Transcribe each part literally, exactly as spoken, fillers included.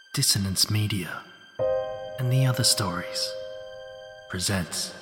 Dissonance Media and the Other Stories presents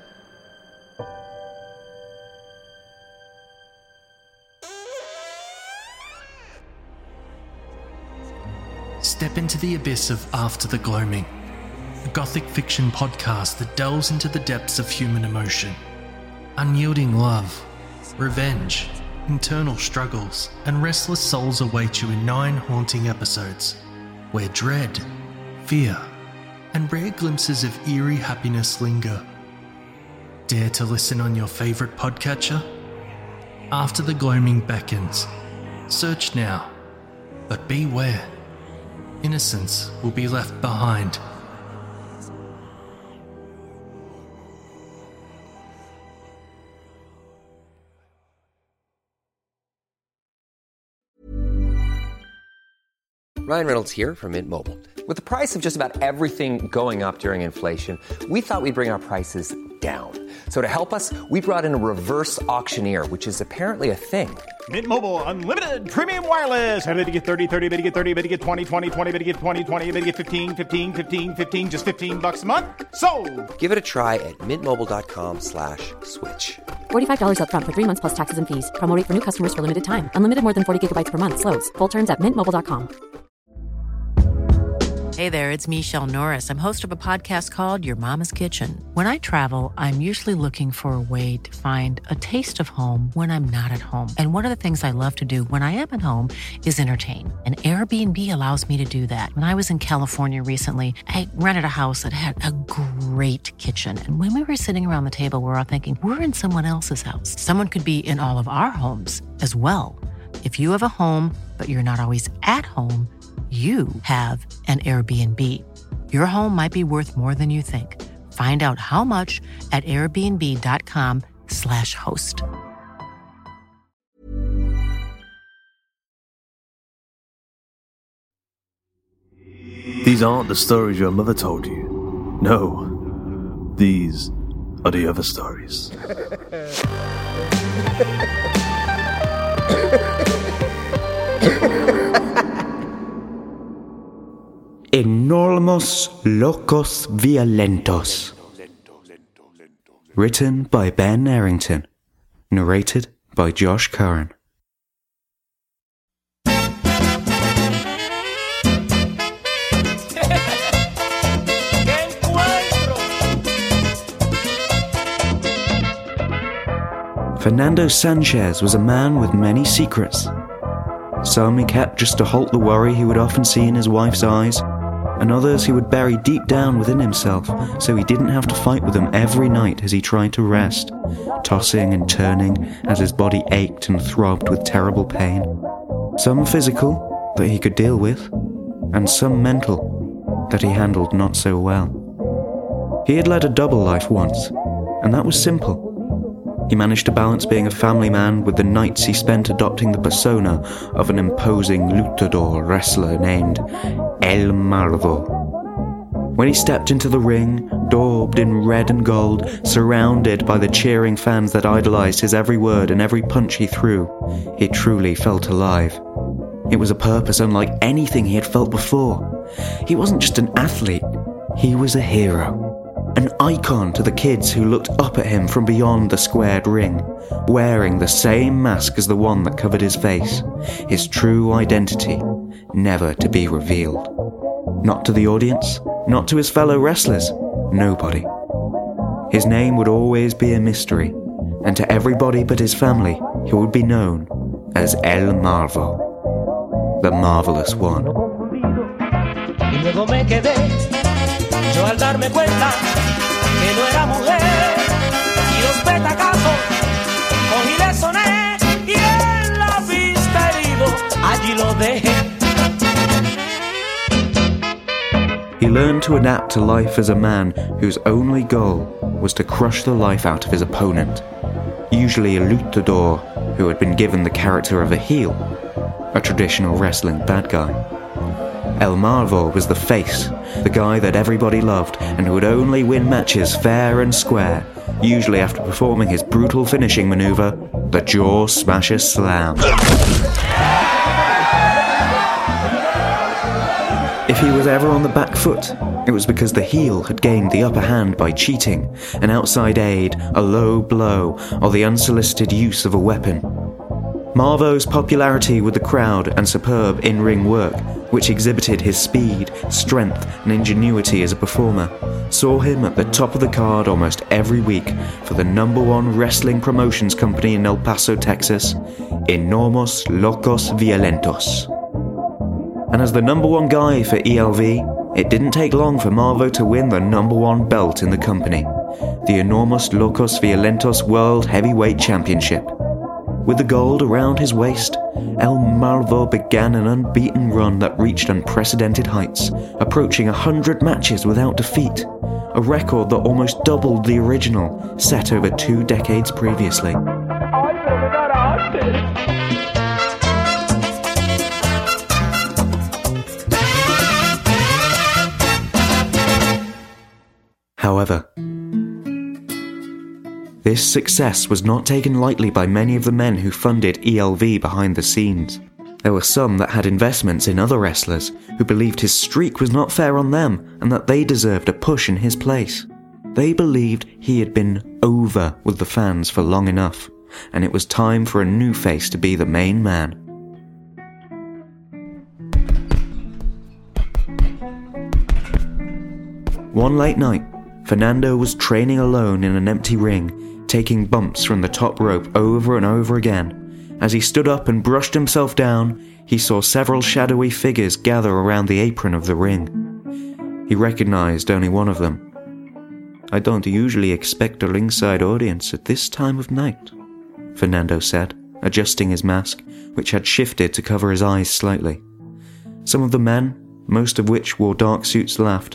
Step into the abyss of After the Gloaming, a gothic fiction podcast that delves into the depths of human emotion. Unyielding love, revenge, internal struggles, and restless souls await you in nine haunting episodes, where dread, fear, and rare glimpses of eerie happiness linger. Dare to listen on your favourite podcatcher? After the Gloaming beckons. Search now, but beware. Innocence will be left behind. Ryan Reynolds here from Mint Mobile. With the price of just about everything going up during inflation, we thought we'd bring our prices down. So to help us, we brought in a reverse auctioneer, which is apparently a thing. Mint Mobile Unlimited Premium Wireless. How to get thirty, thirty, how to get thirty, how to get twenty, twenty, twenty, how to get twenty, twenty, how to get fifteen, fifteen, fifteen, fifteen, just fifteen bucks a month? Sold! Give it a try at mintmobile.com slash switch. forty-five dollars up front for three months plus taxes and fees. Promo rate for new customers for limited time. Unlimited more than forty gigabytes per month. Slows full terms at mint mobile dot com. Hey there, it's Michelle Norris. I'm host of a podcast called Your Mama's Kitchen. When I travel, I'm usually looking for a way to find a taste of home when I'm not at home. And one of the things I love to do when I am at home is entertain. And Airbnb allows me to do that. When I was in California recently, I rented a house that had a great kitchen. And when we were sitting around the table, we were all thinking, we're in someone else's house. Someone could be in all of our homes as well. If you have a home, but you're not always at home, you have an Airbnb. Your home might be worth more than you think. Find out how much at airbnb.com slash host. These aren't the stories your mother told you. No, these are the other stories. Enormos Locos Violentos. Written by Ben Errington. Narrated by Josh Curran. Fernando Sanchez was a man with many secrets. Some he kept just to halt the worry he would often see in his wife's eyes, and others he would bury deep down within himself so he didn't have to fight with them every night as he tried to rest, tossing and turning as his body ached and throbbed with terrible pain. Some physical, that he could deal with, and some mental, that he handled not so well. He had led a double life once, and that was simple. He managed to balance being a family man with the nights he spent adopting the persona of an imposing luchador wrestler named El Marvo. When he stepped into the ring, daubed in red and gold, surrounded by the cheering fans that idolized his every word and every punch he threw, he truly felt alive. It was a purpose unlike anything he had felt before. He wasn't just an athlete, he was a hero. An icon to the kids who looked up at him from beyond the squared ring, wearing the same mask as the one that covered his face, his true identity, never to be revealed. Not to the audience, not to his fellow wrestlers, nobody. His name would always be a mystery, and to everybody but his family, he would be known as El Marvo, the Marvelous One. Yo al darme cuenta que no era mujer y los petacazos cogí le soné y en la vista herido allí lo dejé. He learned to adapt to life as a man whose only goal was to crush the life out of his opponent, usually a luchador who had been given the character of a heel, a traditional wrestling bad guy. El Marvo was the face, the guy that everybody loved and who would only win matches fair and square, usually after performing his brutal finishing maneuver, the Jaw Smasher Slam. If he was ever on the back foot, it was because the heel had gained the upper hand by cheating, an outside aid, a low blow, or the unsolicited use of a weapon. Marvo's popularity with the crowd and superb in-ring work, which exhibited his speed, strength, and ingenuity as a performer, saw him at the top of the card almost every week for the number one wrestling promotions company in El Paso, Texas, Enormos Locos Violentos. And as the number one guy for E L V, it didn't take long for Marvo to win the number one belt in the company, the Enormos Locos Violentos World Heavyweight Championship. With the gold around his waist, El Marvo began an unbeaten run that reached unprecedented heights, approaching a hundred matches without defeat, a record that almost doubled the original, set over two decades previously. However, this success was not taken lightly by many of the men who funded E L V behind the scenes. There were some that had investments in other wrestlers who believed his streak was not fair on them and that they deserved a push in his place. They believed he had been over with the fans for long enough, and it was time for a new face to be the main man. One late night, Fernando was training alone in an empty ring, taking bumps from the top rope over and over again. As he stood up and brushed himself down, he saw several shadowy figures gather around the apron of the ring. He recognized only one of them. "I don't usually expect a ringside audience at this time of night," Fernando said, adjusting his mask, which had shifted to cover his eyes slightly. Some of the men, most of which wore dark suits, laughed.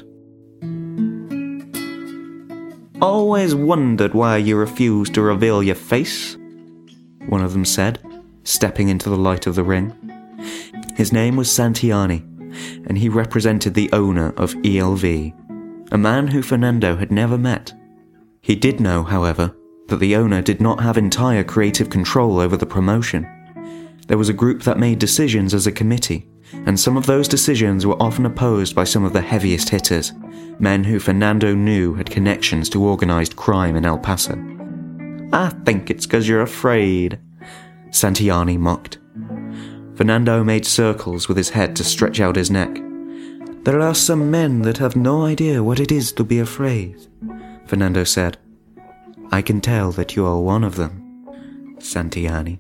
"Always wondered why you refused to reveal your face," one of them said, stepping into the light of the ring. His name was Santiani, and he represented the owner of E L V, a man who Fernando had never met. He did know, however, that the owner did not have entire creative control over the promotion. There was a group that made decisions as a committee, and some of those decisions were often opposed by some of the heaviest hitters, men who Fernando knew had connections to organized crime in El Paso. "I think it's 'cause you're afraid," Santiani mocked. Fernando made circles with his head to stretch out his neck. "There are some men that have no idea what it is to be afraid," Fernando said. "I can tell that you are one of them, Santiani."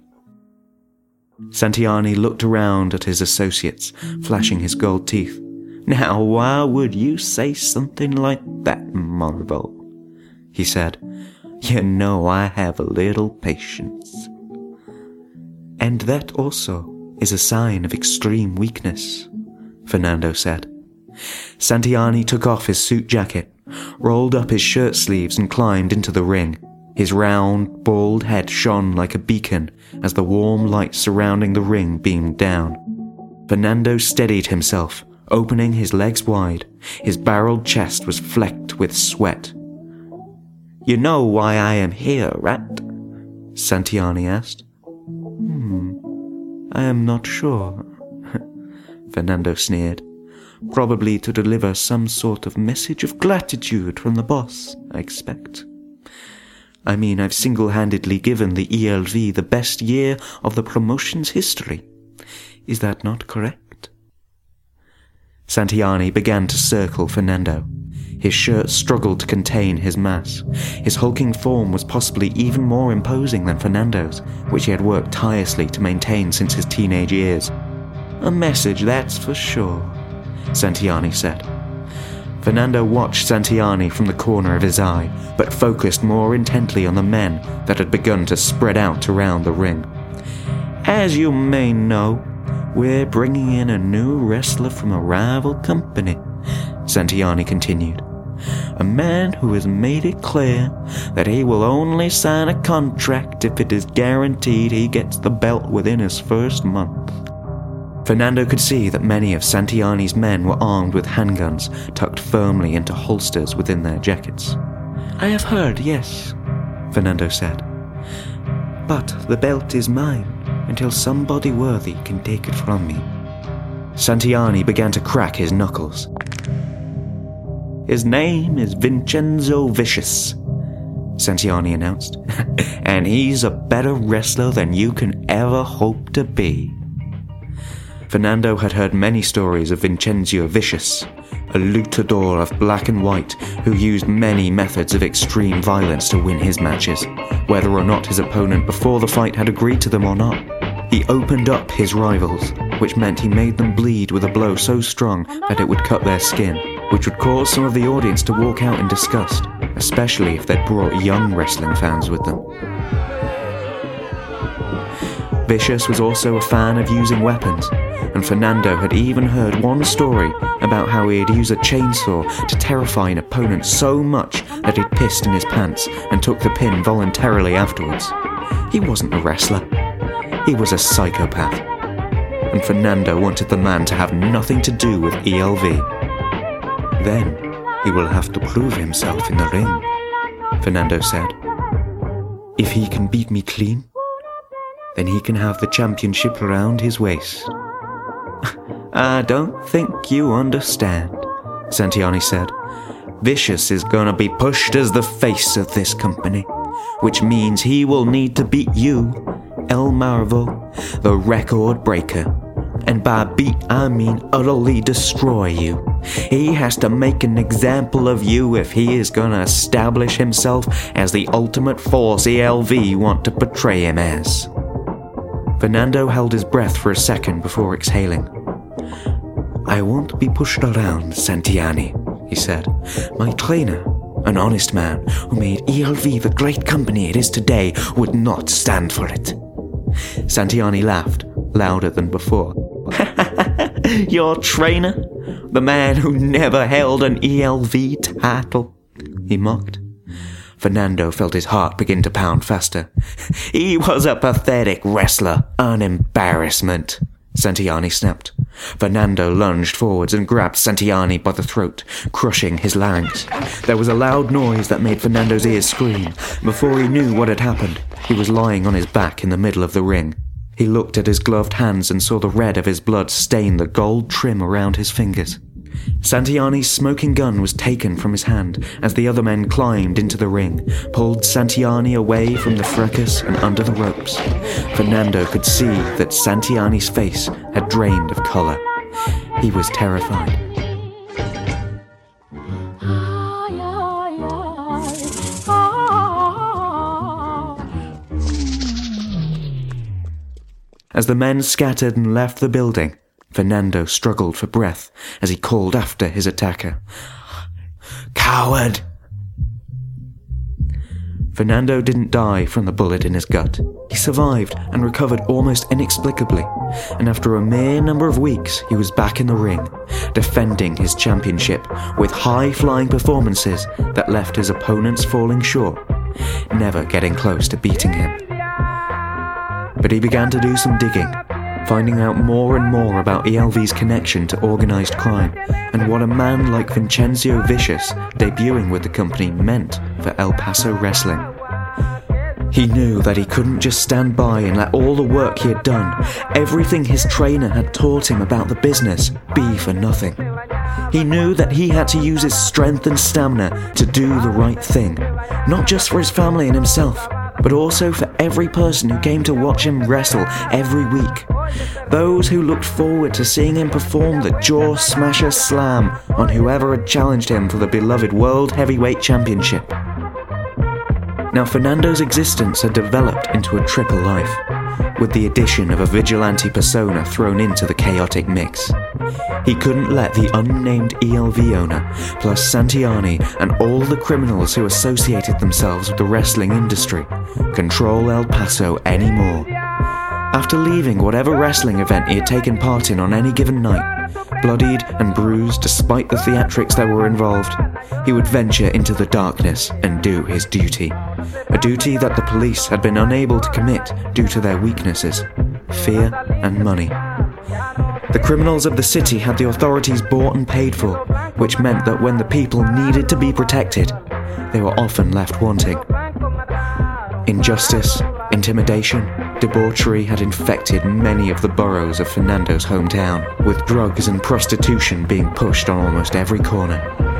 Santiani looked around at his associates, flashing his gold teeth. "Now, why would you say something like that, Marvo?" he said. "You know I have a little patience." "And that also is a sign of extreme weakness," Fernando said. Santiani took off his suit jacket, rolled up his shirt sleeves and climbed into the ring. His round, bald head shone like a beacon as the warm light surrounding the ring beamed down. Fernando steadied himself, opening his legs wide. His barreled chest was flecked with sweat. "You know why I am here, right?" Santiani asked. Hmm, I am not sure," Fernando sneered. "Probably to deliver some sort of message of gratitude from the boss, I expect. I mean, I've single-handedly given the E L V the best year of the promotion's history. Is that not correct?" Santiani began to circle Fernando. His shirt struggled to contain his mass. His hulking form was possibly even more imposing than Fernando's, which he had worked tirelessly to maintain since his teenage years. "A message, that's for sure," Santiani said. Fernando watched Santiani from the corner of his eye, but focused more intently on the men that had begun to spread out around the ring. "As you may know, we're bringing in a new wrestler from a rival company," Santiani continued. "A man who has made it clear that he will only sign a contract if it is guaranteed he gets the belt within his first month." Fernando could see that many of Santiani's men were armed with handguns tucked firmly into holsters within their jackets. "I have heard, yes," Fernando said. "But the belt is mine until somebody worthy can take it from me." Santiani began to crack his knuckles. "His name is Vincenzo Vicious," Santiani announced, "and he's a better wrestler than you can ever hope to be." Fernando had heard many stories of Vincenzo Vicious, a luchador of black and white who used many methods of extreme violence to win his matches, whether or not his opponent before the fight had agreed to them or not. He opened up his rivals, which meant he made them bleed with a blow so strong that it would cut their skin, which would cause some of the audience to walk out in disgust, especially if they'd brought young wrestling fans with them. Vicious was also a fan of using weapons, and Fernando had even heard one story about how he'd use a chainsaw to terrify an opponent so much that he'd pissed in his pants and took the pin voluntarily afterwards. He wasn't a wrestler. He was a psychopath. And Fernando wanted the man to have nothing to do with E L V. "Then he will have to prove himself in the ring," Fernando said. "If he can beat me clean, then he can have the championship around his waist." "I don't think you understand," Santiani said. "Vicious is gonna be pushed as the face of this company, which means he will need to beat you, El Marvo, the record breaker. And by beat, I mean utterly destroy you. He has to make an example of you if he is gonna establish himself as the ultimate force E L V want to portray him as." Fernando held his breath for a second before exhaling. "I won't be pushed around, Santiani," he said. "My trainer, an honest man who made E L V the great company it is today, would not stand for it." Santiani laughed, louder than before. "Your trainer? The man who never held an E L V title?" he mocked. Fernando felt his heart begin to pound faster. "He was a pathetic wrestler, an embarrassment," Santiani snapped. Fernando lunged forwards and grabbed Santiani by the throat, crushing his larynx. There was a loud noise that made Fernando's ears scream. Before he knew what had happened, he was lying on his back in the middle of the ring. He looked at his gloved hands and saw the red of his blood stain the gold trim around his fingers. Santiani's smoking gun was taken from his hand as the other men climbed into the ring, pulled Santiani away from the fracas and under the ropes. Fernando could see that Santiani's face had drained of colour. He was terrified. As the men scattered and left the building, Fernando struggled for breath as he called after his attacker. "Coward!" Fernando didn't die from the bullet in his gut. He survived and recovered almost inexplicably, and after a mere number of weeks, he was back in the ring, defending his championship with high-flying performances that left his opponents falling short, never getting close to beating him. But he began to do some digging, finding out more and more about E L V's connection to organised crime and what a man like Vincenzo Vicious debuting with the company meant for El Paso wrestling. He knew that he couldn't just stand by and let all the work he had done, everything his trainer had taught him about the business, be for nothing. He knew that he had to use his strength and stamina to do the right thing, not just for his family and himself, but also for every person who came to watch him wrestle every week. Those who looked forward to seeing him perform the Jaw Smasher Slam on whoever had challenged him for the beloved World Heavyweight Championship. Now Fernando's existence had developed into a triple life, with the addition of a vigilante persona thrown into the chaotic mix. He couldn't let the unnamed E L V owner, plus Santiani and all the criminals who associated themselves with the wrestling industry, control El Paso anymore. After leaving whatever wrestling event he had taken part in on any given night, bloodied and bruised despite the theatrics that were involved, he would venture into the darkness and do his duty. A duty that the police had been unable to commit due to their weaknesses, fear and money. The criminals of the city had the authorities bought and paid for, which meant that when the people needed to be protected, they were often left wanting. Injustice Intimidation, debauchery had infected many of the boroughs of Fernando's hometown, with drugs and prostitution being pushed on almost every corner.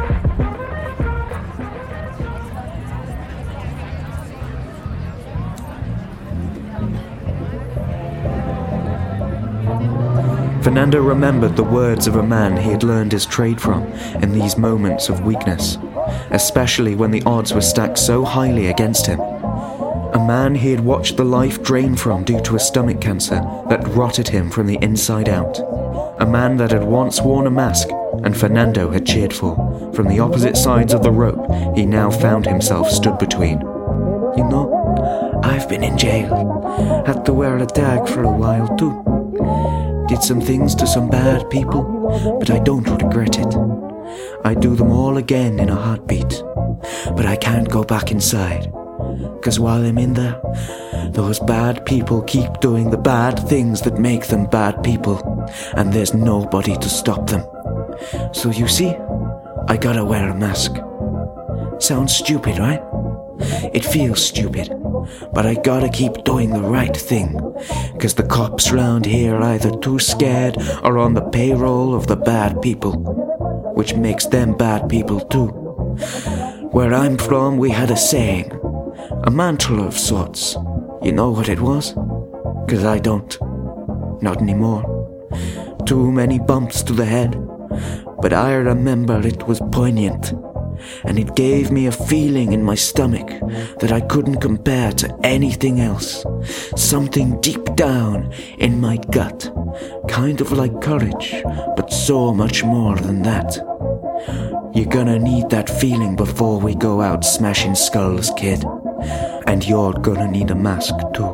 Fernando remembered the words of a man he had learned his trade from in these moments of weakness, especially when the odds were stacked so highly against him. A man he had watched the life drain from due to a stomach cancer that rotted him from the inside out. A man that had once worn a mask and Fernando had cheered for. From the opposite sides of the rope, he now found himself stood between. You know, I've been in jail. Had to wear a tag for a while too. Did some things to some bad people, but I don't regret it. I'd do them all again in a heartbeat. But I can't go back inside. Cause while I'm in there, those bad people keep doing the bad things that make them bad people, and there's nobody to stop them. So you see, I gotta wear a mask. Sounds stupid, right? It feels stupid, but I gotta keep doing the right thing, cause the cops round here are either too scared or on the payroll of the bad people, which makes them bad people too. Where I'm from, we had a saying, a mantra of sorts. You know what it was? Cause I don't. Not anymore. Too many bumps to the head. But I remember it was poignant. And it gave me a feeling in my stomach that I couldn't compare to anything else. Something deep down in my gut. Kind of like courage, but so much more than that. You're gonna need that feeling before we go out smashing skulls, kid. And you're gonna need a mask too.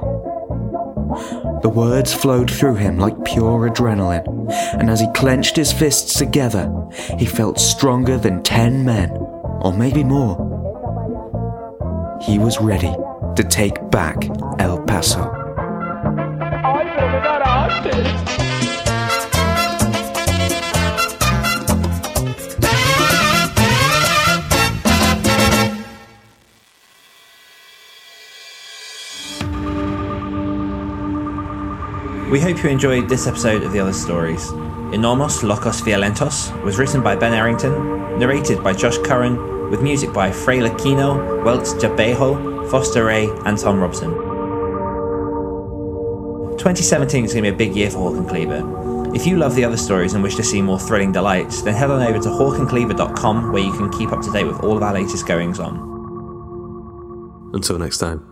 The words flowed through him like pure adrenaline, and as he clenched his fists together, he felt stronger than ten men, or maybe more. He was ready to take back El Paso. We hope you enjoyed this episode of The Other Stories. Enormos Locos Violentos was written by Ben Errington, narrated by Josh Curran, with music by Frey Aquino, Welts Jabejo, Foster Ray, and Tom Robson. twenty seventeen is going to be a big year for Hawk and Cleaver. If you love The Other Stories and wish to see more thrilling delights, then head on over to hawk and cleaver dot com, where you can keep up to date with all of our latest goings on. Until next time.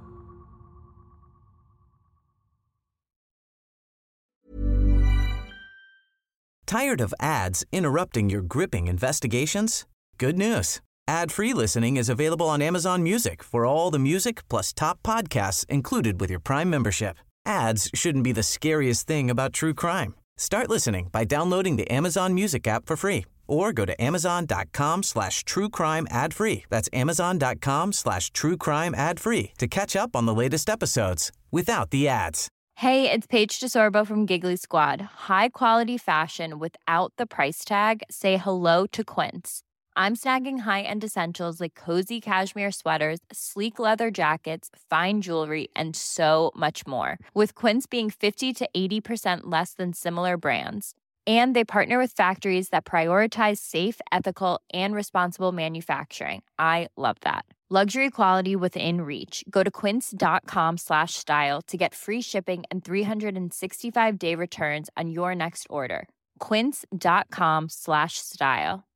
Tired of ads interrupting your gripping investigations? Good news. Ad-free listening is available on Amazon Music for all the music plus top podcasts included with your Prime membership. Ads shouldn't be the scariest thing about true crime. Start listening by downloading the Amazon Music app for free or go to amazon.com slash true crime ad free. That's amazon.com slash true crime ad free to catch up on the latest episodes without the ads. Hey, it's Paige DeSorbo from Giggly Squad. High quality fashion without the price tag. Say hello to Quince. I'm snagging high-end essentials like cozy cashmere sweaters, sleek leather jackets, fine jewelry, and so much more. With Quince being fifty to eighty percent less than similar brands. And they partner with factories that prioritize safe, ethical, and responsible manufacturing. I love that. Luxury quality within reach. Go to quince.com slash style to get free shipping and three sixty-five day returns on your next order. Quince.com slash style.